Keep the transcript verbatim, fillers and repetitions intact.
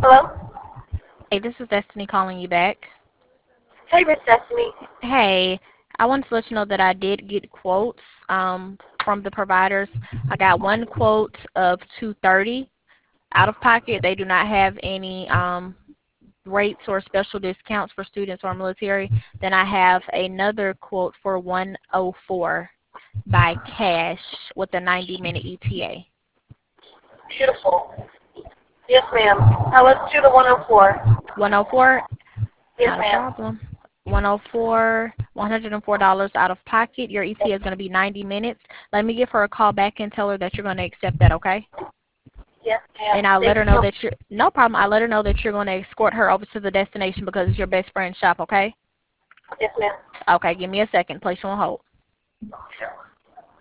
Hello? Hey, this is Destiny calling you back. Hey, Miss Destiny. Hey, I wanted to let you know that I did get quotes um, from the providers. I got one quote of two thirty out of pocket. They do not have any um, rates or special discounts for students or military. Then I have another quote for one oh four by cash with a ninety minute E T A. Beautiful. Yes, ma'am. Now let's do the one oh four. one oh four, Yes, not a ma'am. problem. one oh four, one hundred four dollars out of pocket. Your E T A is going to be ninety minutes. Let me give her a call back and tell her that you're going to accept that, okay? Yes, ma'am. And I'll let Thank her you know so much. that you're, no problem, I'll let her know that you're going to escort her over to the destination because it's your best friend's shop, okay? Yes, ma'am. Okay, give me a second. Place you on hold. Sure.